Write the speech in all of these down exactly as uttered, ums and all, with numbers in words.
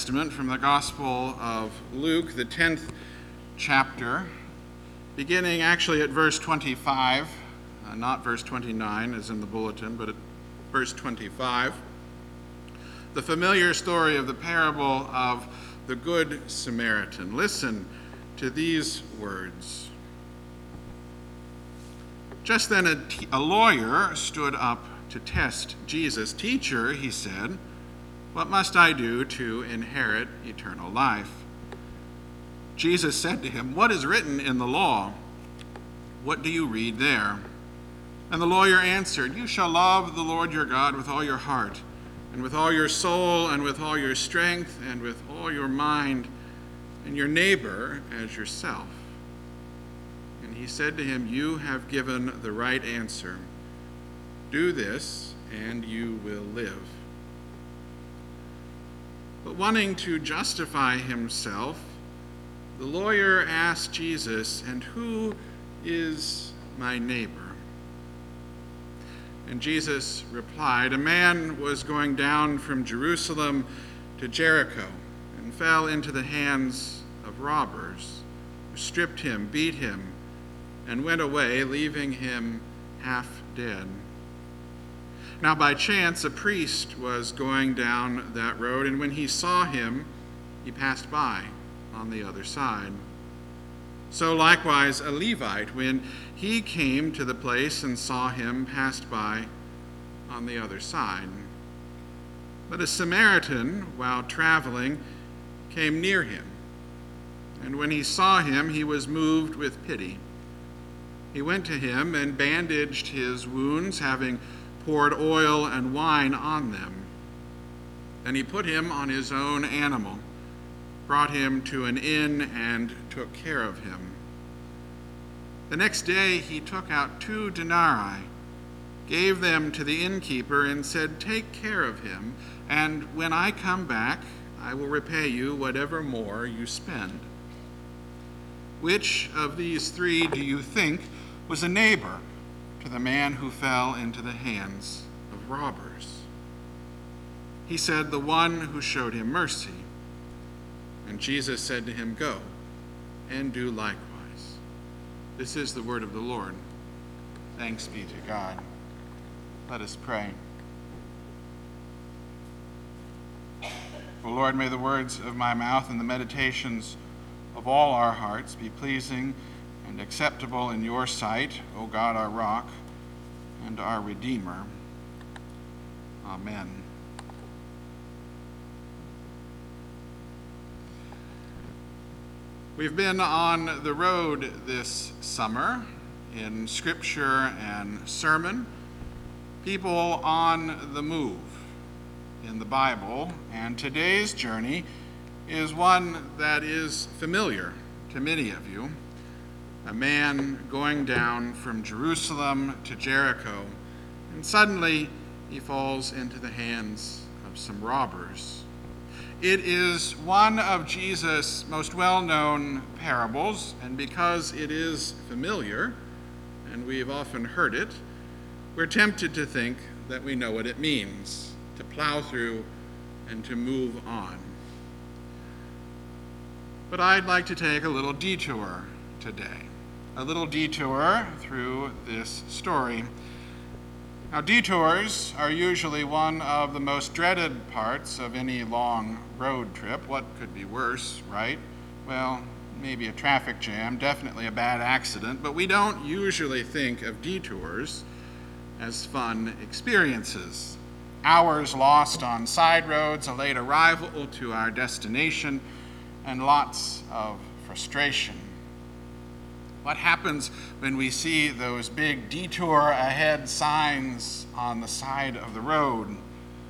Testament from the Gospel of Luke, the tenth chapter, beginning actually at verse twenty-five, uh, not verse twenty-nine as in the bulletin, but at verse twenty-five. The familiar story of the parable of the Good Samaritan. Listen to these words. Just then a, t- a lawyer stood up to test Jesus. "Teacher," he said, "what must I do to inherit eternal life?" Jesus said to him, "What is written in the law? What do you read there?" And the lawyer answered, "You shall love the Lord your God with all your heart, and with all your soul, and with all your strength, and with all your mind, and your neighbor as yourself." And he said to him, "You have given the right answer. Do this, and you will live." But wanting to justify himself, the lawyer asked Jesus, "And who is my neighbor?" And Jesus replied, "A man was going down from Jerusalem to Jericho and fell into the hands of robbers, who stripped him, beat him, and went away, leaving him half dead. Now by chance a priest was going down that road, and when he saw him, he passed by on the other side. So likewise a Levite, when he came to the place and saw him, passed by on the other side. But a Samaritan, while traveling, came near him, and when he saw him, he was moved with pity. He went to him and bandaged his wounds, having poured oil and wine on them. Then he put him on his own animal, brought him to an inn, and took care of him. The next day he took out two denarii, gave them to the innkeeper, and said, "Take care of him, and when I come back, I will repay you whatever more you spend." Which of these three do you think was a neighbor to the man who fell into the hands of robbers? He said, "The one who showed him mercy." And Jesus said to him, "Go and do likewise." This is the word of the Lord. Thanks be to God. Let us pray. O Lord, may the words of my mouth and the meditations of all our hearts be pleasing and acceptable in your sight, O God, our rock and our Redeemer. Amen. We've been on the road this summer in scripture and sermon, people on the move in the Bible, and today's journey is one that is familiar to many of you. A man going down from Jerusalem to Jericho, and suddenly he falls into the hands of some robbers. It is one of Jesus' most well-known parables, and because it is familiar, and we've often heard it, we're tempted to think that we know what it means, to plow through and to move on. But I'd like to take a little detour today, a little detour through this story. Now, detours are usually one of the most dreaded parts of any long road trip. What could be worse, right? Well, maybe a traffic jam, definitely a bad accident, but we don't usually think of detours as fun experiences. Hours lost on side roads, a late arrival to our destination, and lots of frustration. What happens when we see those big detour ahead signs on the side of the road?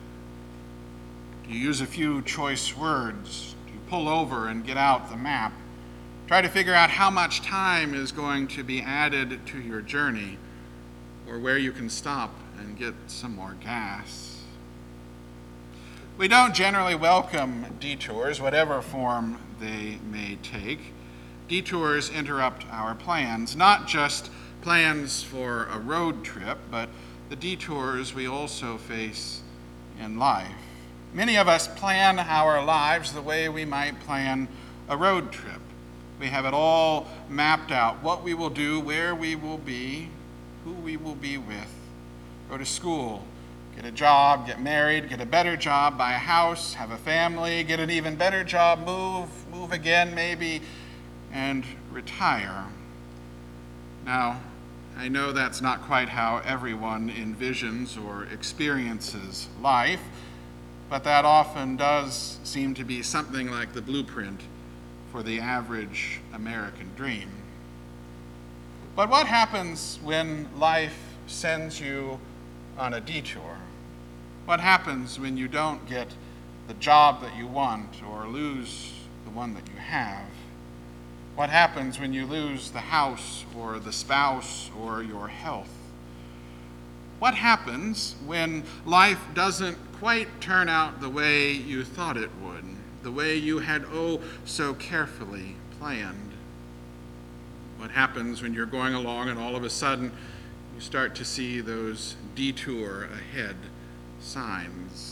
Do you use a few choice words? Do you pull over and get out the map? Try to figure out how much time is going to be added to your journey, or where you can stop and get some more gas. We don't generally welcome detours, whatever form they may take. Detours interrupt our plans, not just plans for a road trip, but the detours we also face in life. Many of us plan our lives the way we might plan a road trip. We have it all mapped out, what we will do, where we will be, who we will be with, go to school, get a job, get married, get a better job, buy a house, have a family, get an even better job, move, move again maybe, and retire. Now, I know that's not quite how everyone envisions or experiences life, but that often does seem to be something like the blueprint for the average American dream. But what happens when life sends you on a detour? What happens when you don't get the job that you want or lose the one that you have? What happens when you lose the house or the spouse or your health? What happens when life doesn't quite turn out the way you thought it would, the way you had oh so carefully planned? What happens when you're going along and all of a sudden you start to see those detour ahead signs?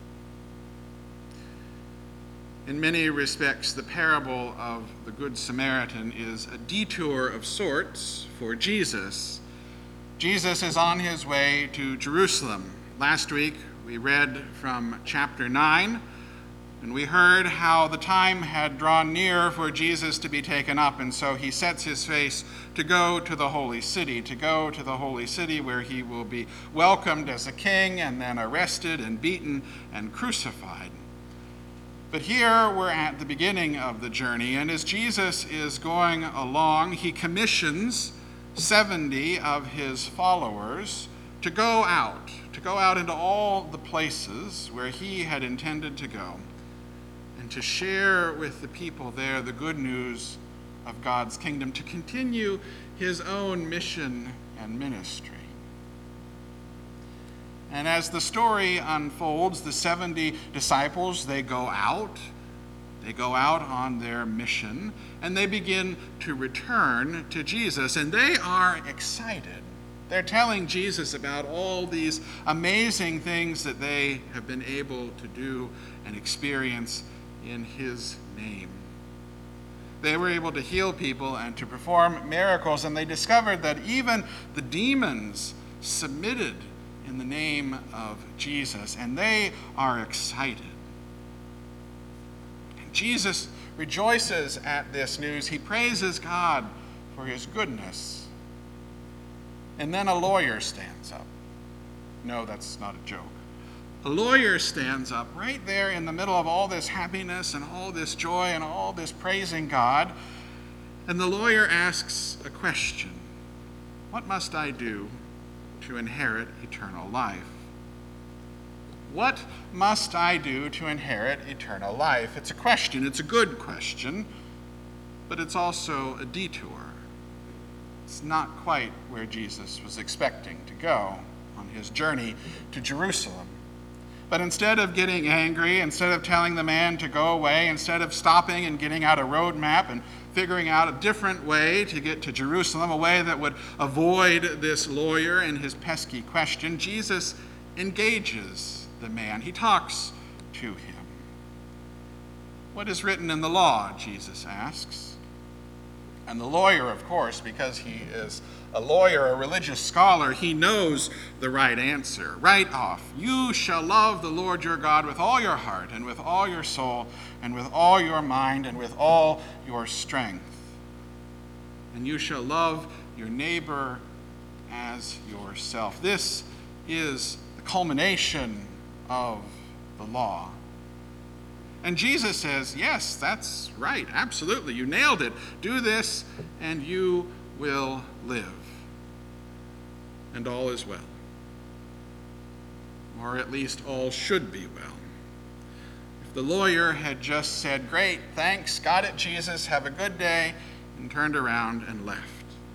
In many respects, the parable of the Good Samaritan is a detour of sorts for Jesus. Jesus is on his way to Jerusalem. Last week, we read from chapter nine, and we heard how the time had drawn near for Jesus to be taken up, and so he sets his face to go to the holy city, to go to the holy city where he will be welcomed as a king and then arrested and beaten and crucified. But here we're at the beginning of the journey, and as Jesus is going along, he commissions seventy of his followers to go out, to go out into all the places where he had intended to go, and to share with the people there the good news of God's kingdom, to continue his own mission and ministry. And as the story unfolds, the seventy disciples, they go out. They go out on their mission, and they begin to return to Jesus, and they are excited. They're telling Jesus about all these amazing things that they have been able to do and experience in his name. They were able to heal people and to perform miracles, and they discovered that even the demons submitted in the name of Jesus, and they are excited. And Jesus rejoices at this news. He praises God for his goodness. And then a lawyer stands up. No, that's not a joke. A lawyer stands up right there in the middle of all this happiness and all this joy and all this praising God. And the lawyer asks a question. What must I do to inherit eternal life? What must I do to inherit eternal life? It's a question. It's a good question, but it's also a detour. It's not quite where Jesus was expecting to go on his journey to Jerusalem. But instead of getting angry, instead of telling the man to go away, instead of stopping and getting out a road map and figuring out a different way to get to Jerusalem, a way that would avoid this lawyer and his pesky question, Jesus engages the man. He talks to him. What is written in the law? Jesus asks. And the lawyer, of course, because he is a lawyer, a religious scholar, he knows the right answer right off. You shall love the Lord your God with all your heart and with all your soul and with all your mind and with all your strength. And you shall love your neighbor as yourself. This is the culmination of the law. And Jesus says, yes, that's right, absolutely, you nailed it. Do this and you will live. And all is well. Or at least all should be well. If the lawyer had just said, great, thanks, got it, Jesus, have a good day, and turned around and left.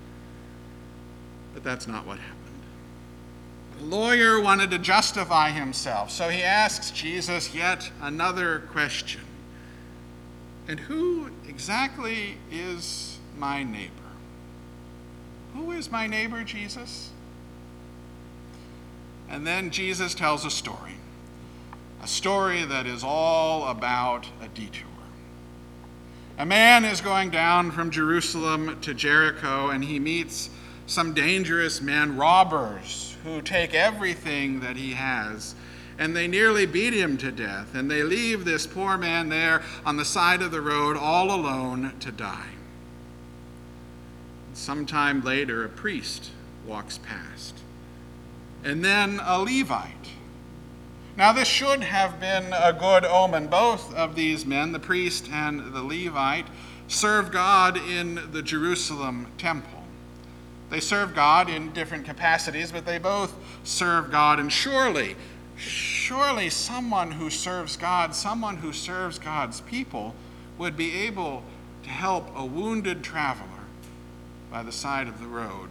But that's not what happened. The lawyer wanted to justify himself, so he asks Jesus yet another question. And who exactly is my neighbor? Who is my neighbor, Jesus? And then Jesus tells a story. a story that is all about a detour. A man is going down from Jerusalem to Jericho, and he meets some dangerous men, robbers, who take everything that he has, and they nearly beat him to death, and they leave this poor man there on the side of the road all alone to die. Sometime later, a priest walks past, and then a Levite. Now, this should have been a good omen. Both of these men, the priest and the Levite, served God in the Jerusalem temple. They served God in different capacities, but they both served God. And surely, surely someone who serves God, someone who serves God's people, would be able to help a wounded traveler by the side of the road.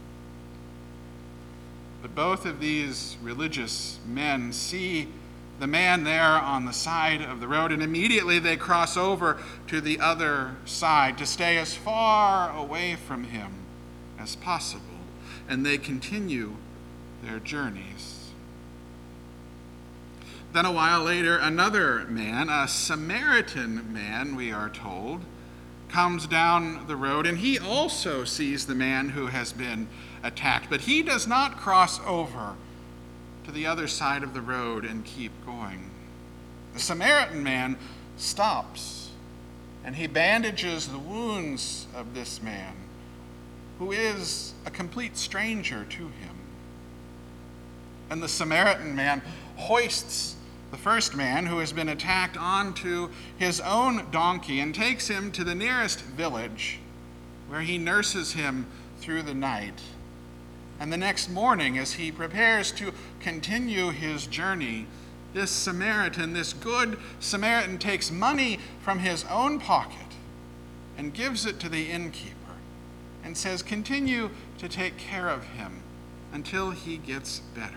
But both of these religious men see the man there on the side of the road, and immediately they cross over to the other side to stay as far away from him as possible, and they continue their journeys. Then a while later, another man, a Samaritan man, we are told, comes down the road, and he also sees the man who has been attacked, but he does not cross over to the other side of the road and keep going. The Samaritan man stops, and he bandages the wounds of this man, who is a complete stranger to him. And the Samaritan man hoists the first man who has been attacked onto his own donkey and takes him to the nearest village, where he nurses him through the night. And the next morning, as he prepares to continue his journey, this Samaritan, this good Samaritan, takes money from his own pocket and gives it to the innkeeper and says, "Continue to take care of him until he gets better."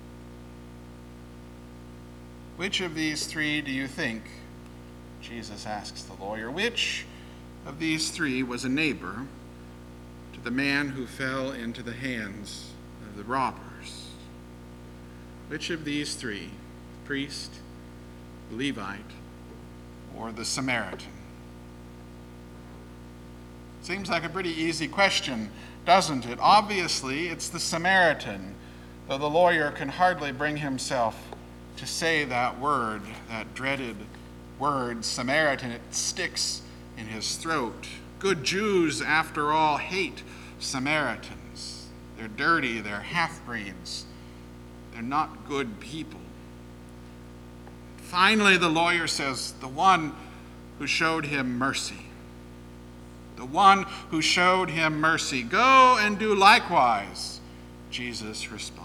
Which of these three do you think, Jesus asks the lawyer, which of these three was a neighbor to the man who fell into the hands of the robbers? Which of these three, the priest, the Levite, or the Samaritan? Seems like a pretty easy question, doesn't it? Obviously, it's the Samaritan, though the lawyer can hardly bring himself to say that word, that dreaded word, Samaritan. It sticks in his throat. Good Jews, after all, hate Samaritans. They're dirty, they're half-breeds. They're not good people. Finally, the lawyer says, the one who showed him mercy. The one who showed him mercy. Go and do likewise, Jesus responds.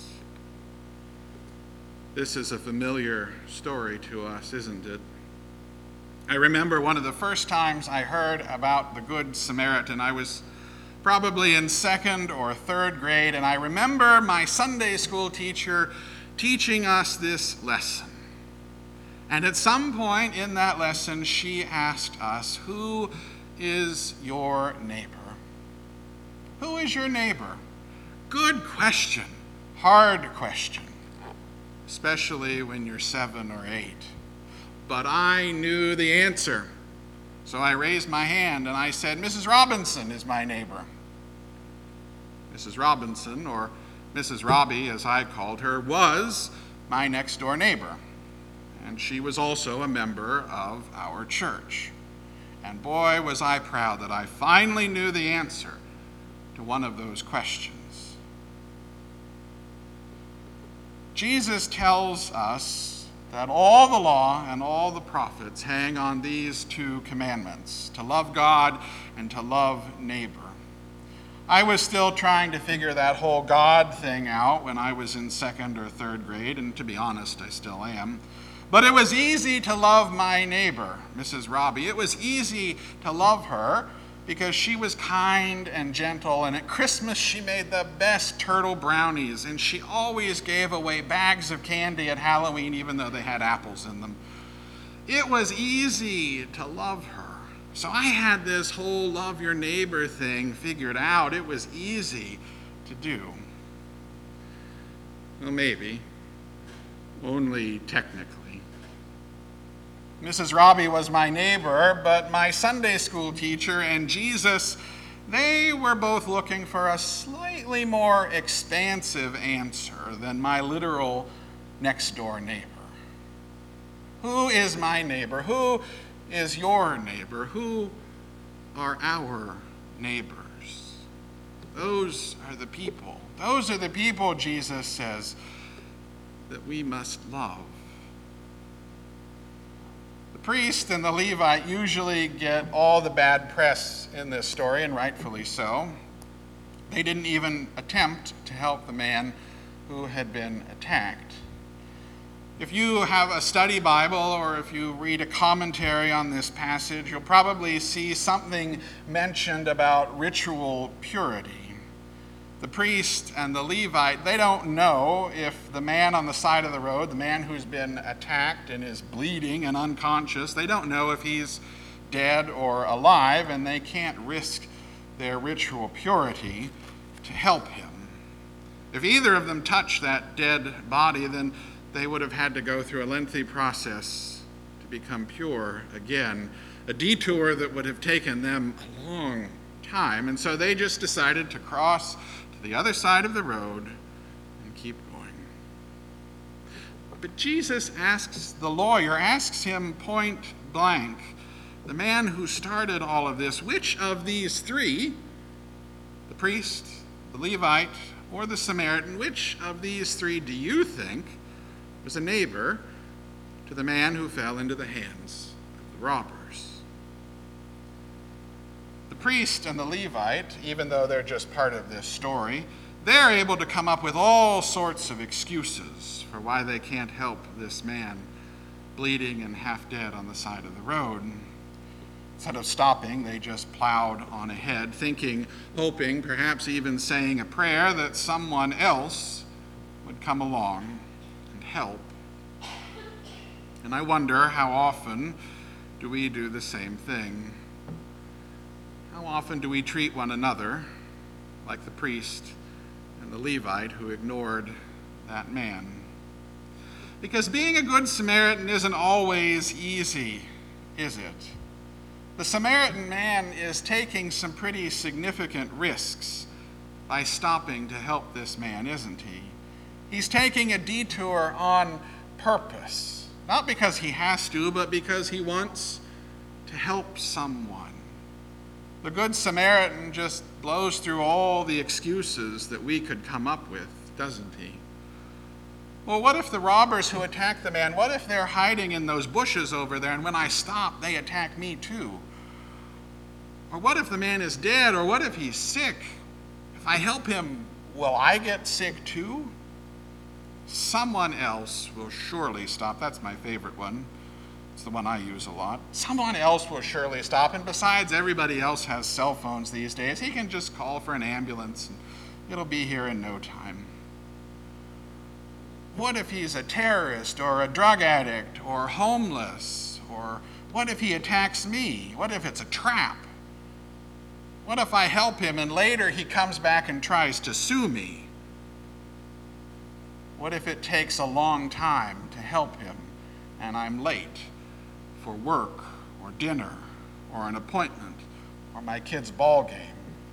This is a familiar story to us, isn't it? I remember one of the first times I heard about the Good Samaritan. I was probably in second or third grade, and I remember my Sunday school teacher teaching us this lesson. And at some point in that lesson, she asked us, "Who is your neighbor?" Who is your neighbor? Good question, hard question, especially when you're seven or eight. But I knew the answer. So I raised my hand and I said, "Missus Robinson is my neighbor." Missus Robinson, or Missus Robbie as I called her, was my next door neighbor. And she was also a member of our church. And boy, was I proud that I finally knew the answer to one of those questions. Jesus tells us that all the law and all the prophets hang on these two commandments, to love God and to love neighbor. I was still trying to figure that whole God thing out when I was in second or third grade, and to be honest, I still am. But it was easy to love my neighbor, Missus Robbie. It was easy to love her because she was kind and gentle, and at Christmas she made the best turtle brownies, and she always gave away bags of candy at Halloween even though they had apples in them. It was easy to love her. So I had this whole love your neighbor thing figured out. It was easy to do. Well, maybe. only technically. Missus Robbie was my neighbor, but my Sunday school teacher and Jesus, they were both looking for a slightly more expansive answer than my literal next-door neighbor. Who is my neighbor? Who is your neighbor? Who are our neighbors? Those are the people. Those are the people, Jesus says, that we must love. The priest and the Levite usually get all the bad press in this story, and rightfully so. They didn't even attempt to help the man who had been attacked. If you have a study Bible or if you read a commentary on this passage, you'll probably see something mentioned about ritual purity. The priest and the Levite, they don't know if the man on the side of the road, the man who's been attacked and is bleeding and unconscious, they don't know if he's dead or alive, and they can't risk their ritual purity to help him. If either of them touched that dead body, then they would have had to go through a lengthy process to become pure again, a detour that would have taken them a long time. And so they just decided to cross to the other side of the road and keep going. But Jesus asks the lawyer, asks him point blank, the man who started all of this, which of these three, the priest, the Levite, or the Samaritan, which of these three do you think was a neighbor to the man who fell into the hands of the robbers? The priest and the Levite, even though they're just part of this story, they're able to come up with all sorts of excuses for why they can't help this man bleeding and half dead on the side of the road. Instead of stopping, they just plowed on ahead, thinking, hoping, perhaps even saying a prayer that someone else would come along and help. And I wonder, how often do we do the same thing? How often do we treat one another like the priest and the Levite who ignored that man? Because being a good Samaritan isn't always easy, is it? The Samaritan man is taking some pretty significant risks by stopping to help this man, isn't he? He's taking a detour on purpose, not because he has to, but because he wants to help someone. The Good Samaritan just blows through all the excuses that we could come up with, doesn't he? Well, what if the robbers who attacked the man, what if they're hiding in those bushes over there, and when I stop, they attack me too? Or what if the man is dead, or what if he's sick? If I help him, will I get sick too? Someone else will surely stop. That's my favorite one. It's the one I use a lot. Someone else will surely stop, and besides, everybody else has cell phones these days. He can just call for an ambulance, and it'll be here in no time. What if he's a terrorist, or a drug addict, or homeless? Or what if he attacks me? What if it's a trap? What if I help him and later he comes back and tries to sue me? What if it takes a long time to help him and I'm late for work or dinner or an appointment or my kid's ball game?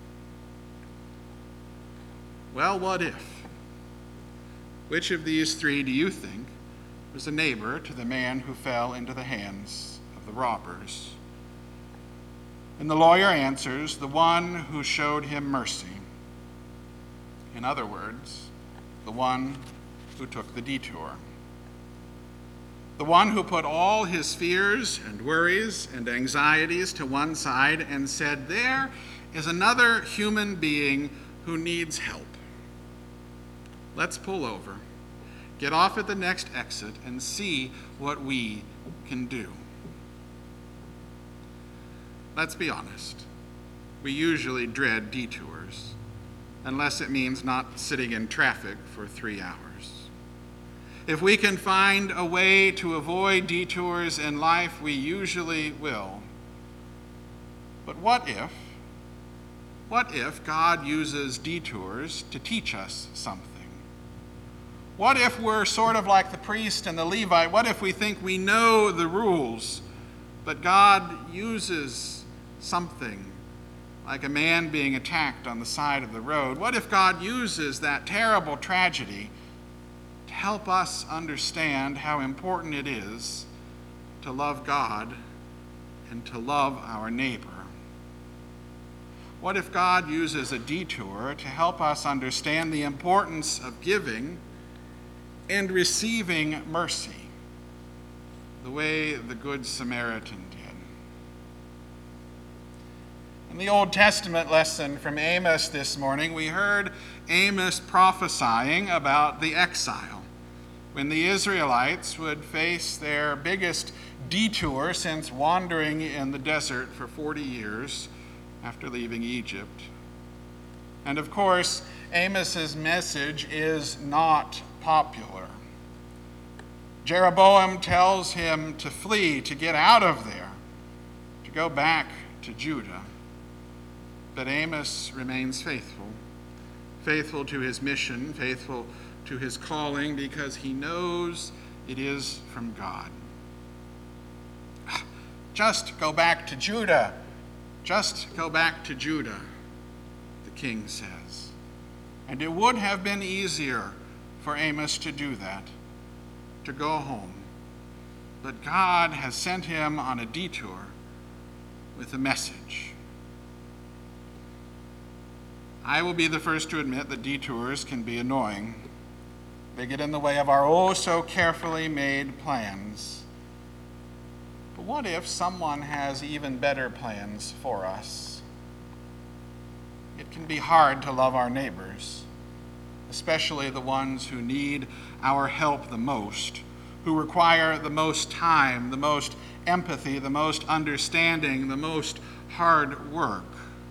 Well, what if? Which of these three do you think was a neighbor to the man who fell into the hands of the robbers? And the lawyer answers, the one who showed him mercy. In other words, the one who took the detour. The one who put all his fears and worries and anxieties to one side and said, there is another human being who needs help. Let's pull over, get off at the next exit, and see what we can do. Let's be honest. We usually dread detours, unless it means not sitting in traffic for three hours. If we can find a way to avoid detours in life, we usually will. But what if, what if God uses detours to teach us something? What if we're sort of like the priest and the Levite? What if we think we know the rules, but God uses something like a man being attacked on the side of the road? What if God uses that terrible tragedy to help us understand how important it is to love God and to love our neighbor? What if God uses a detour to help us understand the importance of giving and receiving mercy, the way the Good Samaritan did? In the Old Testament lesson from Amos this morning, we heard Amos prophesying about the exile, when the Israelites would face their biggest detour since wandering in the desert for forty years after leaving Egypt. And of course, Amos's message is not popular. Jeroboam tells him to flee, to get out of there, to go back to Judah. But Amos remains faithful, faithful to his mission, faithful to his calling, because he knows it is from God. Just go back to Judah. Just go back to Judah, the king says. And it would have been easier for Amos to do that, to go home. But God has sent him on a detour with a message. I will be the first to admit that detours can be annoying. They get in the way of our oh so carefully made plans. But what if someone has even better plans for us? It can be hard to love our neighbors, especially the ones who need our help the most, who require the most time, the most empathy, the most understanding, the most hard work.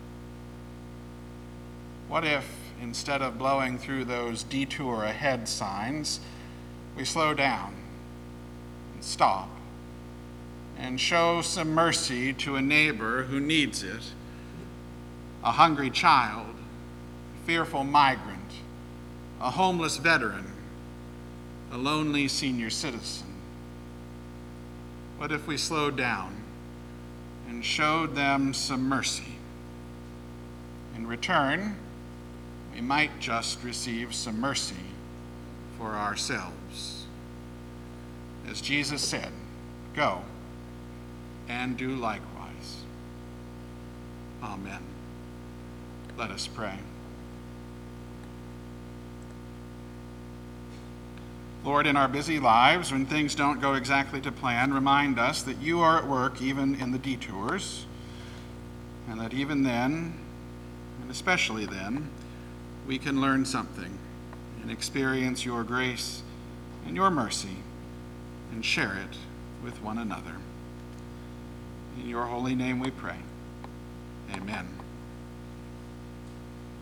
What if, instead of blowing through those detour ahead signs, we slow down and stop and show some mercy to a neighbor who needs it, a hungry child, a fearful migrant, a homeless veteran, a lonely senior citizen? What if we slowed down and showed them some mercy? In return, we might just receive some mercy for ourselves. As Jesus said, go and do likewise. Amen. Let us pray. Lord, in our busy lives, when things don't go exactly to plan, remind us that you are at work even in the detours, and that even then, and especially then, we can learn something and experience your grace and your mercy and share it with one another. In your holy name we pray. Amen.